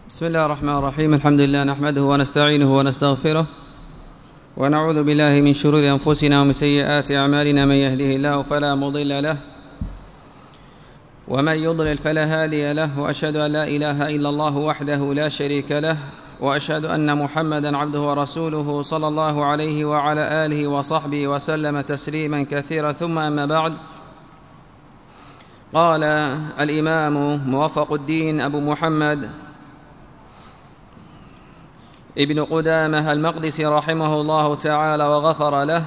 بسم الله الرحمن الرحيم. الحمد لله نحمده ونستعينه ونستغفره ونعوذ بالله من شرور أنفسنا ومن سيئات أعمالنا. من يهده الله فلا مضل له ومن يضلل فلا هادي له، وأشهد أن لا إله إلا الله وحده لا شريك له، وأشهد أن محمدا عبده ورسوله صلى الله عليه وعلى آله وصحبه وسلم تسليما كثيرا. ثم أما بعد، قال الإمام موفق الدين أبو محمد ابن قدامة المقدسي رحمه الله تعالى وغفر له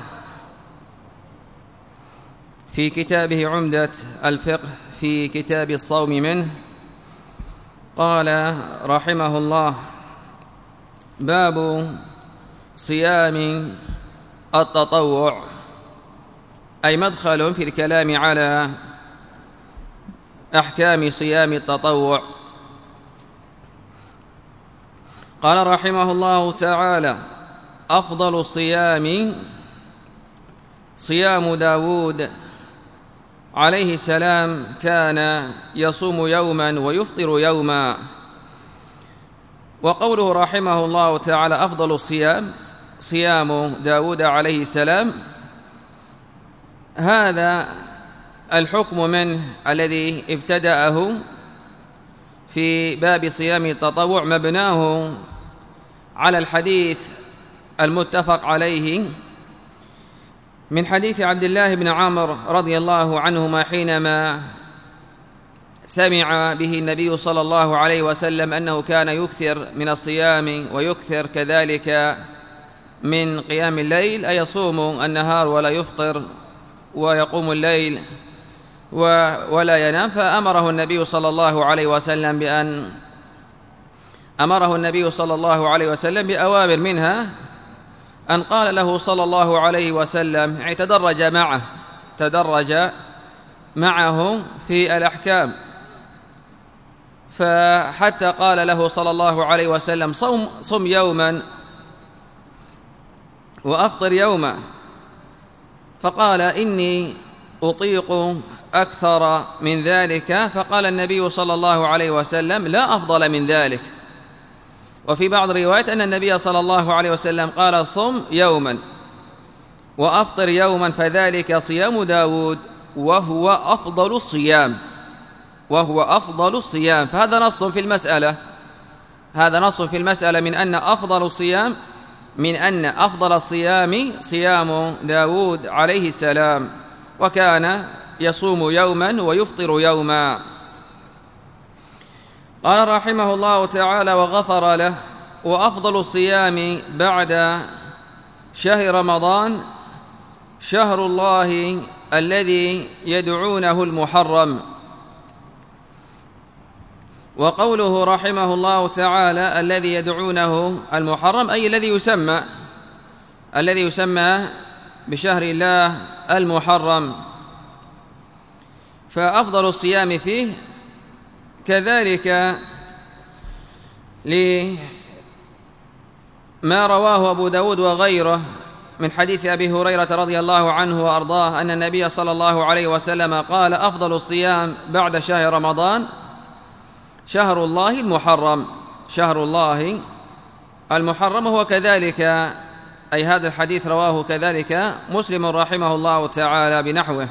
في كتابه عمدة الفقه في كتاب الصوم منه، قال رحمه الله: باب صيام التطوع، أي مدخل في الكلام على أحكام صيام التطوع. قال رحمه الله تعالى: أفضل الصيام صيام داود عليه السلام، كان يصوم يوما ويفطر يوما. وقوله رحمه الله تعالى أفضل الصيام صيام داود عليه السلام، هذا الحكم منه الذي ابتدأه في باب صيام التطوع مبناه على الحديث المتفق عليه من حديث عبد الله بن عمرو رضي الله عنهما، حينما سمع به النبي صلى الله عليه وسلم أنه كان يكثر من الصيام ويكثر كذلك من قيام الليل، أي يصوم النهار ولا يفطر ويقوم الليل ولا ينام. فأمره النبي صلى الله عليه وسلم بأوامر، منها أن قال له صلى الله عليه وسلم، يعني تدرج معه في الأحكام، فحتى قال له صلى الله عليه وسلم: صم يوما وأفطر يوما. فقال: إني أطيق أكثر من ذلك. فقال النبي صلى الله عليه وسلم: لا أفضل من ذلك. وفي بعض الروايات أن النبي صلى الله عليه وسلم قال: صم يوما وأفطر يوما، فذلك صيام داود وهو أفضل الصيام. فهذا نص في المسألة من أن أفضل الصيام صيام داود عليه السلام، وكان يصوم يوما ويفطر يوما. قال رحمه الله تعالى وغفر له: وأفضل الصيام بعد شهر رمضان شهر الله الذي يدعونه المحرم. وقوله رحمه الله تعالى الذي يدعونه المحرم، أي الذي يسمى بشهر الله المحرم. فأفضل الصيام فيه كذلك لما رواه أبو داود وغيره من حديث أبي هريرة رضي الله عنه وأرضاه أن النبي صلى الله عليه وسلم قال: أفضل الصيام بعد شهر رمضان شهر الله المحرم. هو كذلك، أي هذا الحديث رواه كذلك مسلم رحمه الله تعالى بنحوه.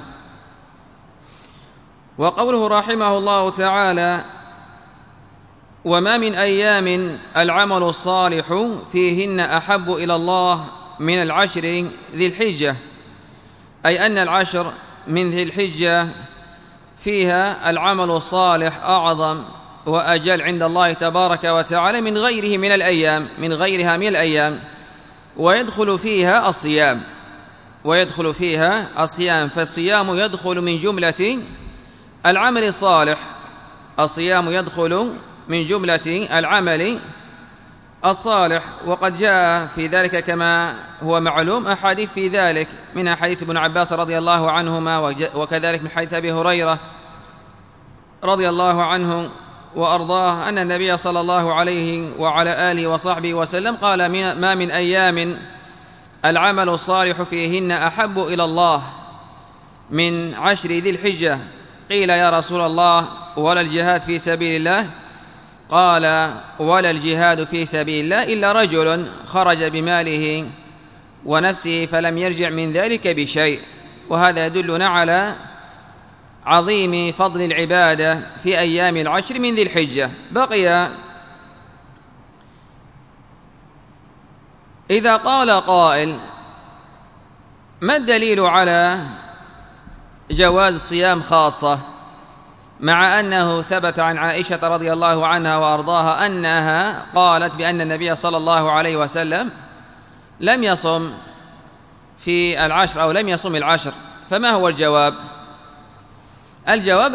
وقوله رحمه الله تعالى: وما من أيام العمل الصالح فيهن أحب إلى الله من العشر ذي الحجة، أي أن العشر من ذي الحجة فيها العمل الصالح أعظم وأجل عند الله تبارك وتعالى من غيرها من الأيام، ويدخل فيها الصيام. فالصيام يدخل من جملة العمل الصالح، وقد جاء في ذلك كما هو معلوم أحاديث في ذلك، من حديث ابن عباس رضي الله عنهما، وكذلك من حديث أبي هريرة رضي الله عنه وأرضاه أن النبي صلى الله عليه وعلى آله وصحبه وسلم قال: ما من أيام العمل الصالح فيهن أحب إلى الله من 10 ذي الحجة. قيل: يا رسول الله ولا الجهاد في سبيل الله؟ قال ولا الجهاد في سبيل الله إلا رجل خرج بماله ونفسه فلم يرجع من ذلك بشيء. وهذا يدلنا على عظيم فضل العبادة في أيام العشر من ذي الحجة. بقي إذا قال قائل ما الدليل على جواز الصيام خاصة، مع أنه ثبت عن عائشة رضي الله عنها وأرضاها أنها قالت بأن النبي صلى الله عليه وسلم لم يصم في العشر أو لم يصم العشر؟ فما هو الجواب؟ الجواب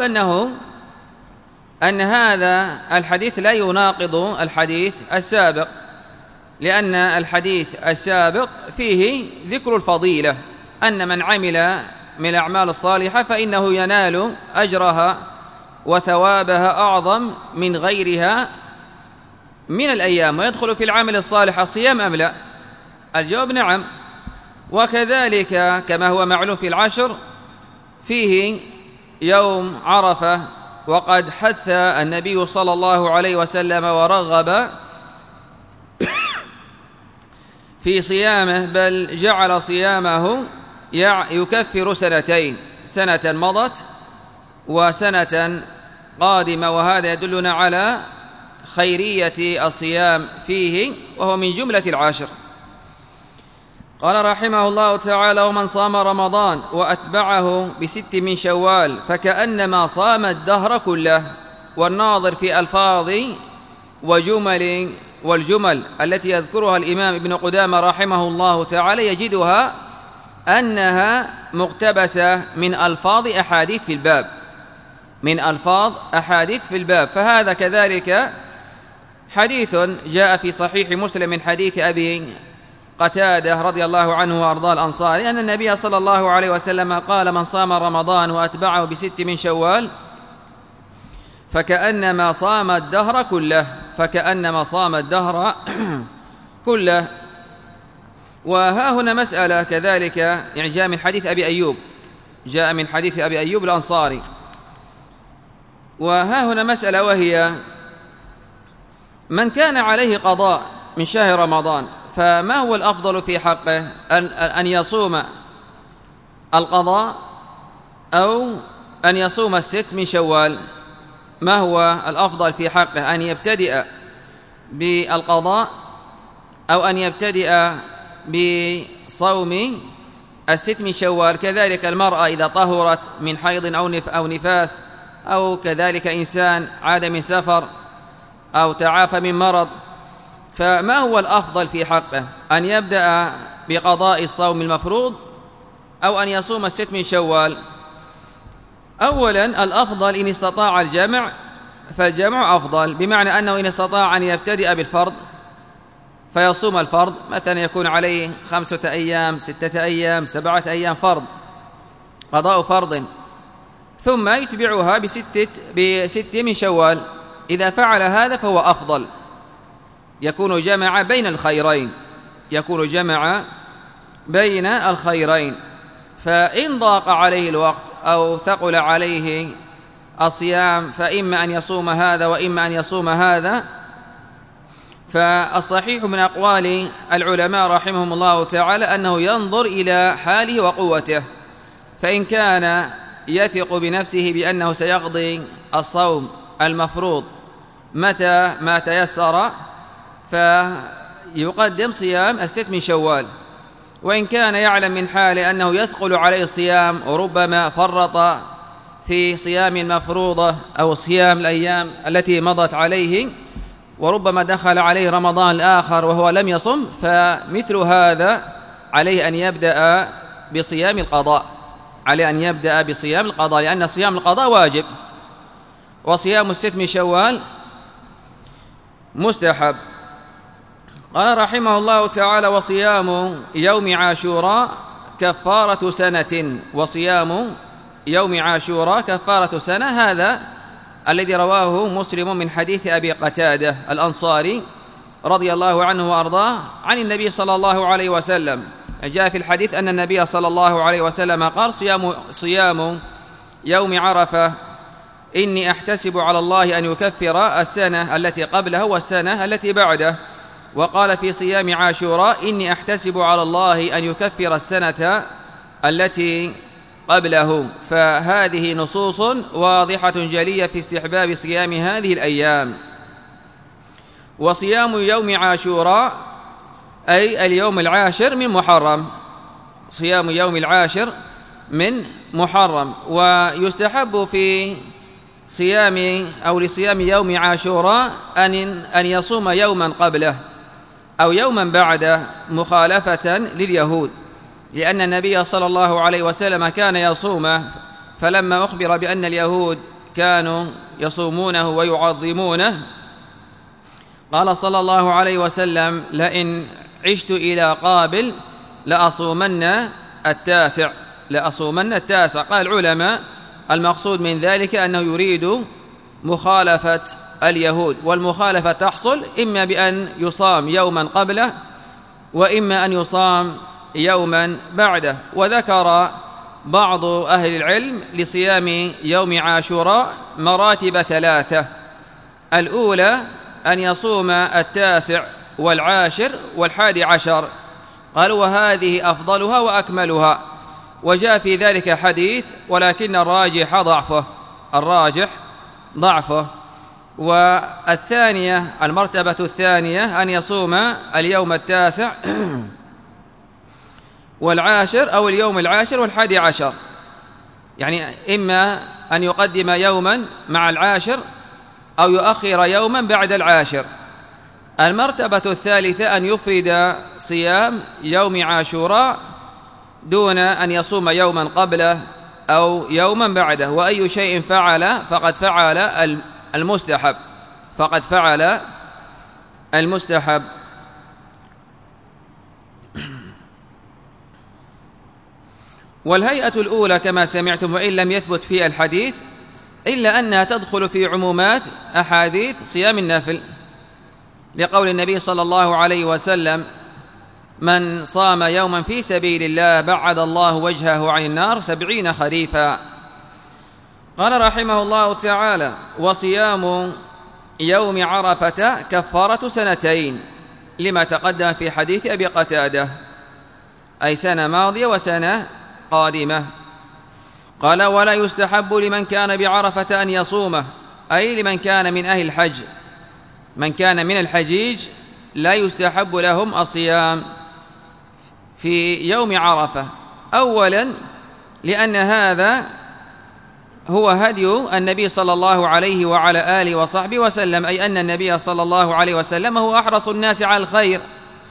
أن هذا الحديث لا يناقض الحديث السابق، لأن الحديث السابق فيه ذكر الفضيلة، أن من عمل من الأعمال الصالحة فإنه ينال أجرها وثوابها أعظم من غيرها من الأيام. ويدخل في العمل الصالح الصيام أم لا؟ الجواب نعم. وكذلك كما هو معلوم في العشر فيه يوم عرفة، وقد حث النبي صلى الله عليه وسلم ورغب في صيامه، بل جعل صيامه يكفر سنتين، سنة مضت وسنة قادمة. وهذا يدلنا على خيرية الصيام فيه، وهو من جملة العشر. قال رحمه الله تعالى ومن صام رمضان وأتبعه بست من شوال فكأنما صام الدهر كله. والناظر في ألفاظ والجمل التي يذكرها الإمام ابن قدامة رحمه الله تعالى يجدها أنها مقتبسة من ألفاظ أحاديث في الباب، فهذا كذلك حديث جاء في صحيح مسلم من حديث أبي قتادة رضي الله عنه وأرضاه الأنصاري أن النبي صلى الله عليه وسلم قال من صام رمضان وأتبعه بست من شوال فكأنما صام الدهر كله. وها هنا مسألة كذلك، يعني جاء من حديث أبي أيوب الأنصاري. وها هنا مسألة، وهي من كان عليه قضاء من شهر رمضان فما هو الأفضل في حقه، أن يصوم القضاء أو أن يصوم الست من شوال؟ ما هو الأفضل في حقه، أن يبتدئ بالقضاء أو أن يبتدئ بصوم الست من شوال؟ كذلك المرأة إذا طهرت من حيض أو نفاس، أو كذلك إنسان عاد من سفر أو تعافى من مرض، فما هو الأفضل في حقه، أن يبدأ بقضاء الصوم المفروض أو أن يصوم الست من شوال؟ أولا الأفضل إن استطاع الجمع فالجمع أفضل، بمعنى أنه إن استطاع أن يبتدئ بالفرض فيصوم الفرض، مثلا يكون عليه 5 أيام 6 أيام 7 أيام فرض، قضاء فرض، ثم يتبعها بست من شوال. إذا فعل هذا فهو أفضل، يكون جمع بين الخيرين. فإن ضاق عليه الوقت أو ثقل عليه الصيام فإما أن يصوم هذا وإما أن يصوم هذا. فالصحيح من أقوال العلماء رحمهم الله تعالى أنه ينظر إلى حاله وقوته، فإن كان يثق بنفسه بأنه سيقضي الصوم المفروض متى ما تيسر فيقدم صيام الست من شوال، وإن كان يعلم من حاله أنه يثقل عليه الصيام وربما فرط في صيام المفروضة أو صيام الأيام التي مضت عليه وربما دخل عليه رمضان الآخر وهو لم يصم، فمثل هذا عليه أن يبدأ بصيام القضاء، لأن صيام القضاء واجب وصيام الست من شوال مستحب. قال رحمه الله تعالى وصيام يوم عاشوراء كفارة سنة. وصيام يوم عاشوراء كفارة سنة، هذا الذي رواه مسلم من حديث أبي قتادة الأنصاري رضي الله عنه وأرضاه عن النبي صلى الله عليه وسلم. جاء في الحديث أن النبي صلى الله عليه وسلم قال صيام يوم عرفة إني أحتسب على الله أن يكفر السنة التي قبله والسنة التي بعده. وقال في صيام عاشوراء إني أحتسب على الله أن يكفر السنة التي قبله. فهذه نصوص واضحة جلية في استحباب صيام هذه الأيام. وصيام يوم عاشوراء أي اليوم العاشر من محرم، صيام يوم العاشر من محرم. ويستحب في صيام أو لصيام يوم عاشوراء أن يصوم يوما قبله أو يوما بعده مخالفة لليهود، لأن النبي صلى الله عليه وسلم كان يصومه، فلما أخبر بأن اليهود كانوا يصومونه ويعظمونه قال صلى الله عليه وسلم: لئن عشت إلى قابل لأصومن التاسع. قال العلماء المقصود من ذلك أنه يريد مخالفة اليهود، والمخالفة تحصل إما بأن يصام يوما قبله وإما أن يصام يوما بعده. وذكر بعض أهل العلم لصيام يوم عاشوراء مراتب ثلاثة: الأولى أن يصوم التاسع والعاشر والحادي عشر، قالوا وهذه أفضلها وأكملها، وجاء في ذلك حديث ولكن الراجح ضعفه. والثانية المرتبة الثانية أن يصوم اليوم التاسع والعاشر أو اليوم العاشر والحادي عشر، يعني إما أن يقدم يوما مع العاشر أو يؤخر يوما بعد العاشر. المرتبة الثالثة أن يفرد صيام يوم عاشوراء دون أن يصوم يوما قبله أو يوما بعده. وأي شيء فعل فقد فعل المستحب. والهيئة الأولى كما سمعتم وإن لم يثبت في الحديث إلا أنها تدخل في عمومات أحاديث صيام النافل، لقول النبي صلى الله عليه وسلم: من صام يوما في سبيل الله بعد الله وجهه عن النار 70 خريفا. قال رحمه الله تعالى: وصيام يوم عرفة كفارة سنتين، لما تقدم في حديث أبي قتادة، أي سنة ماضية وسنة قادمة. قال: ولا يستحب لمن كان بعرفة أن يصومه، أي لمن كان من أهل الحج، من كان من الحجيج لا يستحب لهم الصيام في يوم عرفة. أولا لأن هذا هو هدي النبي صلى الله عليه وعلى آله وصحبه وسلم، أي أن النبي صلى الله عليه وسلم هو أحرص الناس على الخير،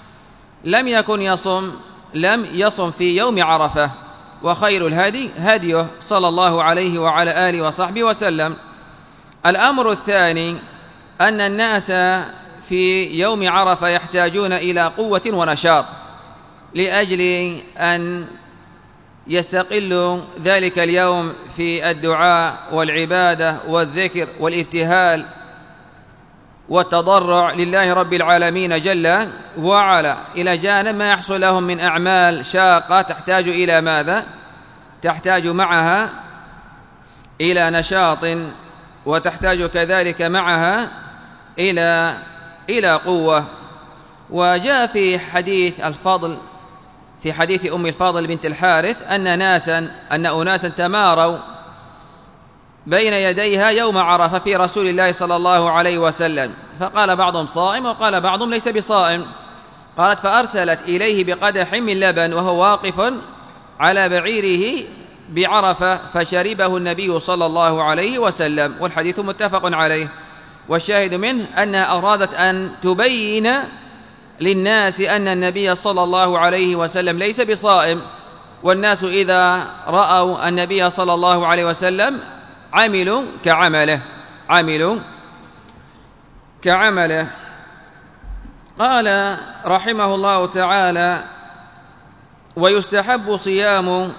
لم يصم في يوم عرفة، وخير الهدي هديه صلى الله عليه وعلى آله وصحبه وسلم. الأمر الثاني أن الناس في يوم عرفة يحتاجون إلى قوة ونشاط لأجل أن يستقلوا ذلك اليوم في الدعاء والعبادة والذكر والابتهال والتضرع لله رب العالمين جل وعلا، إلى جانب ما يحصل لهم من أعمال شاقة تحتاج إلى ماذا؟ تحتاج معها إلى نشاط، وتحتاج كذلك معها إلى قوة. وجاء في حديث الفضل، في حديث أم الفضل بنت الحارث أن أناسا تماروا بين يديها يوم عرفة في رسول الله صلى الله عليه وسلم، فقال بعضهم صائم وقال بعضهم ليس بصائم. قالت: فأرسلت إليه بقدح من لبن وهو واقف على بعيره بعرفة فشربه النبي صلى الله عليه وسلم. والحديث متفق عليه. والشاهد منه أنها أرادت أن تبين للناس أن النبي صلى الله عليه وسلم ليس بصائم، والناس إذا رأوا النبي صلى الله عليه وسلم عملوا كعمله. قال رحمه الله تعالى: ويستحب صيام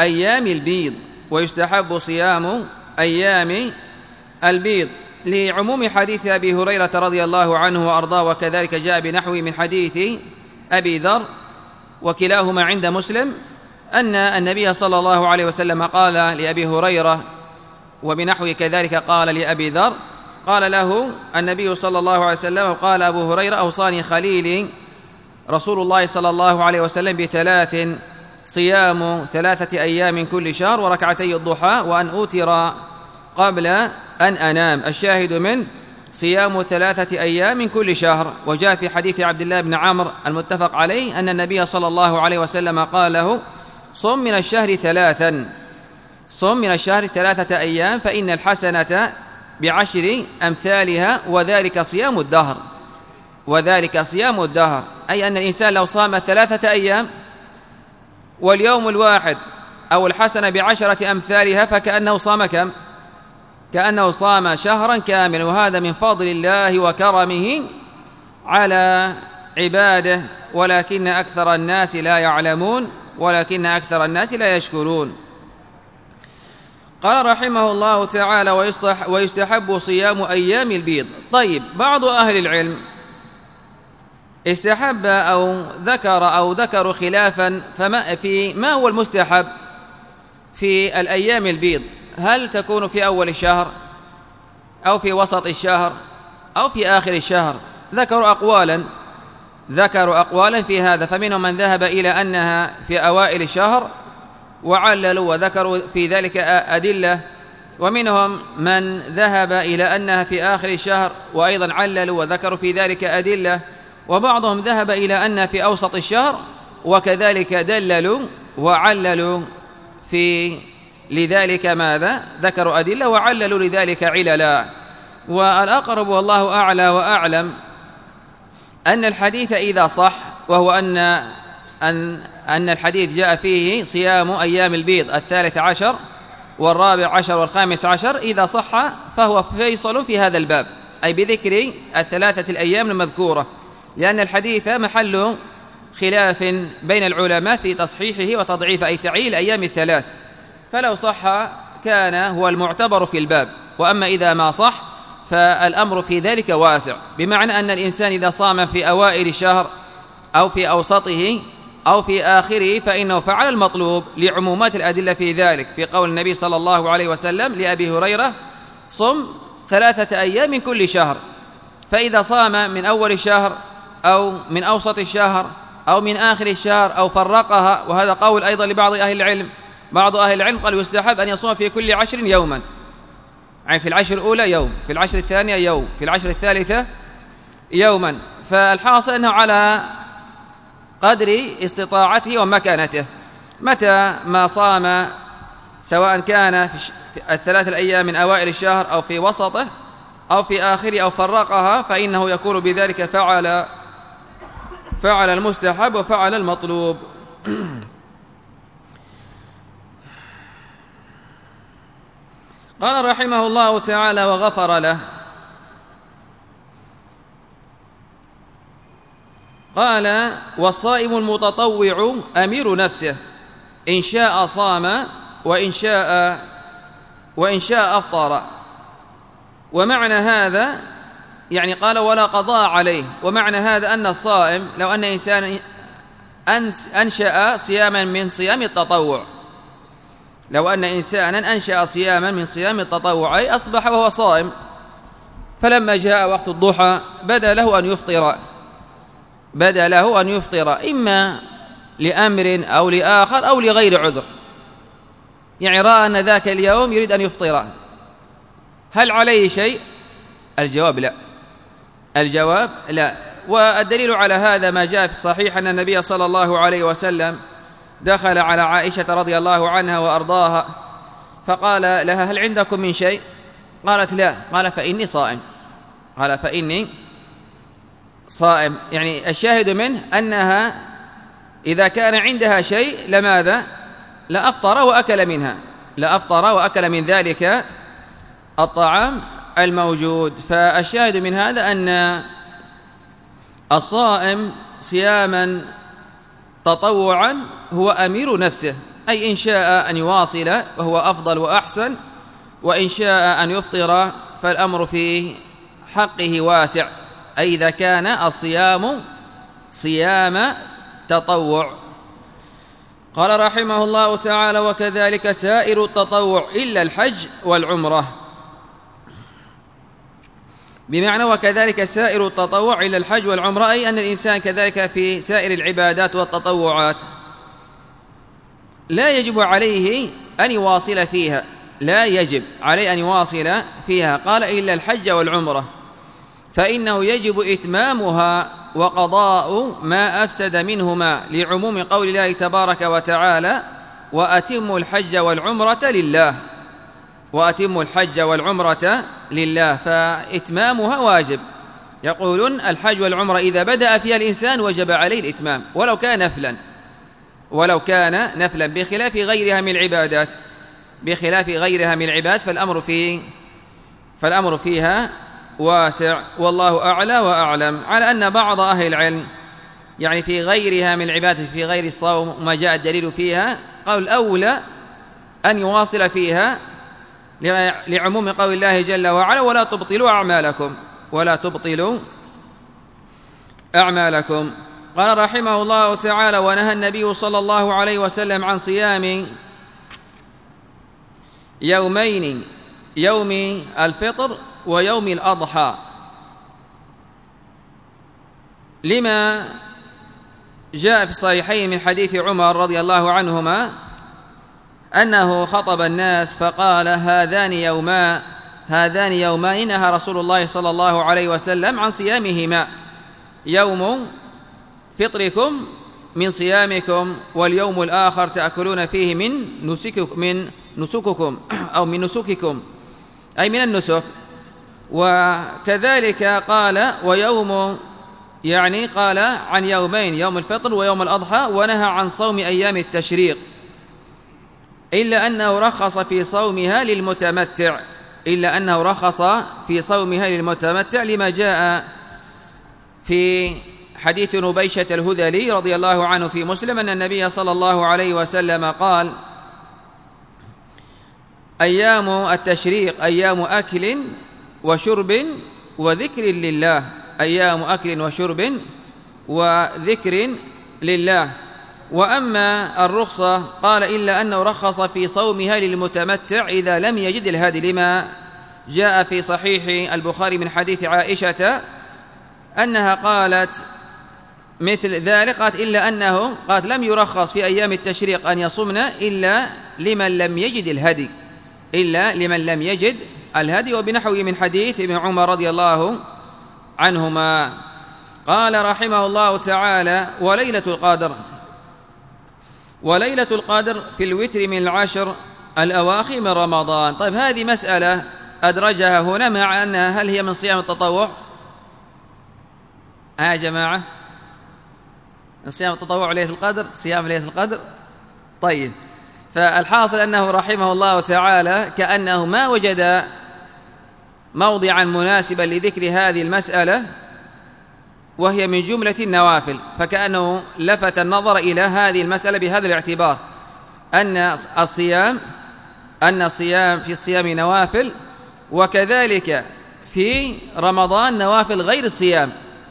أيام البيض لعموم حديث أبي هريرة رضي الله عنه وأرضاه، وكذلك جاء بنحوه من حديث أبي ذر، وكلاهما عند مسلم، أن النبي صلى الله عليه وسلم قال لأبي هريرة وبنحو كذلك قال لأبي ذر، قال له النبي صلى الله عليه وسلم، قال أبو هريرة: أوصاني خليلي رسول الله صلى الله عليه وسلم بثلاث: صيام 3 أيام من كل شهر، وركعتي الضحى، وأن أوتر قبل أن أنام. الشاهد من صيام 3 أيام من كل شهر. وجاء في حديث عبد الله بن عمرو المتفق عليه أن النبي صلى الله عليه وسلم قال له: صم من الشهر 3، صم من الشهر 3 أيام، فإن الحسنة ب10 أمثالها، وذلك صيام الدهر، وذلك صيام الدهر. أي أن الإنسان لو صام 3 أيام واليوم الواحد أو الحسنة ب10 أمثالها فكأنه صام كم؟ كأنه صام شهرا كاملا. وهذا من فضل الله وكرمه على عباده، ولكن أكثر الناس لا يعلمون، ولكن أكثر الناس لا يشكرون. قال رحمه الله تعالى: ويستحب صيام أيام البيض. طيب، بعض أهل العلم استحب أو ذكروا خلافا في ما هو المستحب في الأيام البيض، هل تكون في أول الشهر أو في وسط الشهر أو في آخر الشهر؟ ذكروا أقوالا في هذا، فمنهم من ذهب إلى أنها في أوائل الشهر وعللوا وذكروا في ذلك أدلة، ومنهم من ذهب إلى أنها في آخر الشهر وأيضا عللوا وذكروا في ذلك أدلة، وبعضهم ذهب إلى أنها في أوسط الشهر وكذلك دللوا وعللوا في لذلك ماذا؟ ذكروا أدلة وعللوا لذلك عللا. والأقرب والله أعلى وأعلم أن الحديث إذا صح، وهو أن الحديث جاء فيه صيام أيام البيض 13 و14 و15، إذا صح فهو فيصل في هذا الباب، أي بذكر 3 الأيام المذكورة، لأن الحديث محل خلاف بين العلماء في تصحيحه وتضعيف، أي تعيين أيام 3، فلو صح كان هو المعتبر في الباب. وأما إذا ما صح فالأمر في ذلك واسع، بمعنى أن الإنسان إذا صام في أوائل الشهر أو في أوسطه أو في آخره فإنه فعل المطلوب لعمومات الأدلة في ذلك، في قول النبي صلى الله عليه وسلم لأبي هريرة: صم 3 أيام من كل شهر. فإذا صام من أول الشهر أو من أوسط الشهر أو من آخر الشهر أو فرقها، وهذا قول أيضا لبعض أهل العلم، بعض أهل العلم قال يستحب أن يصوم في كل 10 يوما، يعني في العشر الأولى يوم، في العشر الثانية يوم، في العشر الثالثة يوما. فالحاصل أنه على قدر استطاعته ومكانته، متى ما صام سواء كان في 3 الأيام من أوائل الشهر أو في وسطه أو في آخره أو فرقها، فإنه يكون بذلك فعل المستحب وفعل المطلوب. قال رحمه الله تعالى وغفر له: قال: والصائم المتطوع أمير نفسه، إن شاء صام وإن شاء أفطر. ومعنى هذا يعني قال: ولا قضاء عليه. ومعنى هذا أن الصائم لو أن إنسان أنشأ صياما من صيام التطوع، لو أن إنسانا أنشأ صياما من صيام التطوع، أي أصبح وهو صائم، فلما جاء وقت الضحى بدا له أن يفطر، إما لأمر أو لآخر أو لغير عذر، يعني رأى أن ذاك اليوم يريد أن يفطر، هل عليه شيء؟ الجواب لا. والدليل على هذا ما جاء في الصحيح أن النبي صلى الله عليه وسلم دخل على عائشة رضي الله عنها وأرضاها فقال لها: هل عندكم من شيء؟ قالت: لا. قال: فإني صائم. يعني الشاهد منه أنها إذا كان عندها شيء لماذا؟ لأفطر وأكل من ذلك الطعام الموجود. فالشاهد من هذا أن الصائم صياما تطوعا هو أمير نفسه، أي إن شاء أن يواصل وهو أفضل وأحسن، وإن شاء أن يفطر فالأمر في حقه واسع، أي إذا كان الصيام صيام تطوع. قال رحمه الله تعالى: وكذلك سائر التطوع إلا الحج والعمرة. بمعنى وكذلك سائر التطوع إلا الحج والعمرة، أي أن الإنسان كذلك في سائر العبادات والتطوعات لا يجب عليه أن يواصل فيها، لا يجب عليه أن يواصل فيها. قال: إلا الحج والعمرة، فإنه يجب إتمامها وقضاء ما أفسد منهما، لعموم قول الله تبارك وتعالى: وأتموا الحج والعمرة لله، وأتموا الحج والعمرة لله، فإتمامها واجب. يقولون الحج والعمرة إذا بدأ فيها الإنسان وجب عليه الإتمام ولو كان نفلا، بخلاف غيرها من العبادات، فالأمر فيها واسع، والله أعلى وأعلم. على أن بعض أهل العلم يعني في غيرها من العبادة، في غير الصوم ما جاء الدليل فيها، قال الأولى أن يواصل فيها لعموم قول الله جل وعلا: ولا تبطلوا أعمالكم. قال رحمه الله تعالى: ونهى النبي صلى الله عليه وسلم عن صيام يومين، يوم الفطر ويوم الأضحى، لما جاء في الصحيحين من حديث عمر رضي الله عنهما أنه خطب الناس فقال: هذان يومان نهى رسول الله صلى الله عليه وسلم عن صيامهما، يوم فطركم من صيامكم، واليوم الآخر تأكلون فيه من نسككم أو من نسككم، أي من النسك. وكذلك قال ويوم، يعني قال عن يومين، يوم الفطر ويوم الأضحى، ونهى عن صوم أيام التشريق، إلا أنه رخص في صومها للمتمتع، لما جاء في حديث نبيشة الهذلي رضي الله عنه في مسلم أن النبي صلى الله عليه وسلم قال: أيام التشريق أيام أكل وشرب وذكر لله، أيام أكل وشرب وذكر لله. وأما الرخصة قال: إلا أنه رخص في صومها للمتمتع إذا لم يجد الهدي، لما جاء في صحيح البخاري من حديث عائشة أنها قالت مثل ذلك، قالت: إلا أنه قالت لم يرخص في أيام التشريق أن يصمن إلا لمن لم يجد الهدي، وبنحوه من حديث ابن عمر رضي الله عنهما. قال رحمه الله تعالى: وليلة القدر في الوتر من العشر الأواخر من رمضان. طيب، هذه مسألة أدرجها هنا، مع أنها هل هي من صيام التطوع؟ يا جماعة، من صيام التطوع ليلة القدر، صيام ليلة القدر. طيب، فالحاصل أنه رحمه الله تعالى كأنه ما وجد موضعا مناسبا لذكر هذه المسألة، وهي من جملة النوافل، فكأنه لفت النظر إلى هذه المسألة بهذا الاعتبار، أن الصيام في الصيام نوافل، وكذلك في رمضان نوافل غير الصيام،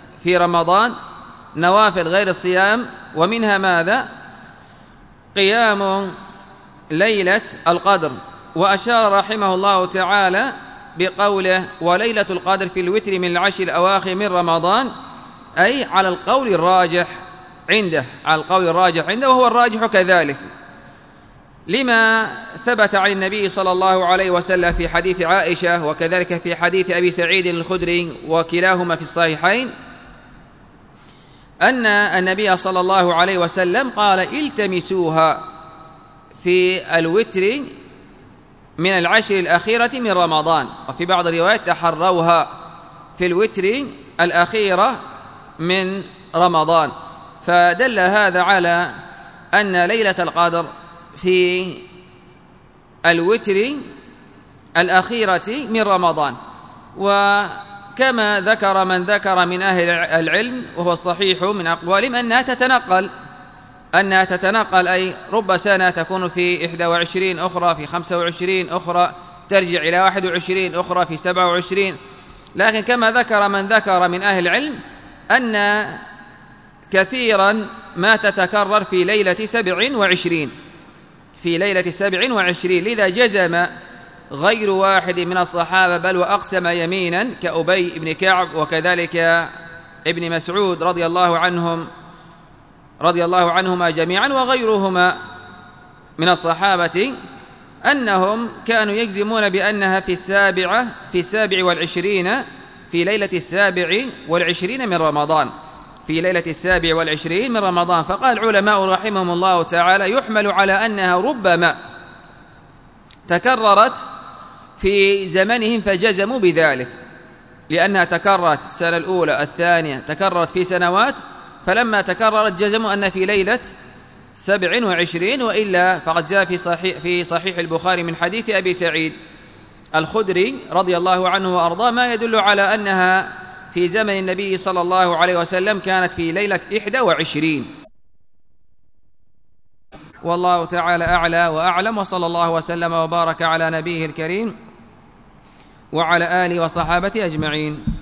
ومنها ماذا؟ قيام ليلة القدر. وأشار رحمه الله تعالى بقوله: وليلة القدر في الوتر من العشر الأواخر من رمضان، أي على القول الراجح عنده، وهو الراجح كذلك، لما ثبت عن النبي صلى الله عليه وسلم في حديث عائشة، وكذلك في حديث أبي سعيد الخدري وكلاهما في الصحيحين، أن النبي صلى الله عليه وسلم قال: التمسوها في الوتر من العشر الأخيرة من رمضان، وفي بعض الروايات تحروها في الوتر الأخيرة من رمضان. فدل هذا على أن ليلة القدر في الوتر الأخيرة من رمضان. وكما ذكر من ذكر من أهل العلم، وهو الصحيح من أقوالهم، أنها تتنقل، أي رب سنة تكون في 21، أخرى في 25، أخرى ترجع إلى 21، أخرى في 27. لكن كما ذكر من ذكر من أهل العلم أن كثيرا ما تتكرر في ليلة 27 في ليلة 27. لذا جزم غير واحد من الصحابة بل وأقسم يمينا كأبي بن كعب وكذلك ابن مسعود رضي الله عنهما جميعا وغيرهما من الصحابة أنهم كانوا يجزمون بأنها في 27 في ليلة 27 من رمضان، في ليلة 27 من رمضان. فقال العلماء رحمهم الله تعالى يحمل على أنها ربما تكررت في زمنهم فجزموا بذلك، لأنها تكررت السنة الأولى الثانية تكررت في سنوات، فلما تكررت جزموا أن في ليلة 27، وإلا فقد جاء في صحيح البخاري من حديث أبي سعيد الخدري رضي الله عنه وأرضاه ما يدل على أنها في زمن النبي صلى الله عليه وسلم كانت في ليلة 21. والله تعالى أعلى وأعلم، وصلى الله وسلم وبارك على نبيه الكريم وعلى آله وصحابته أجمعين.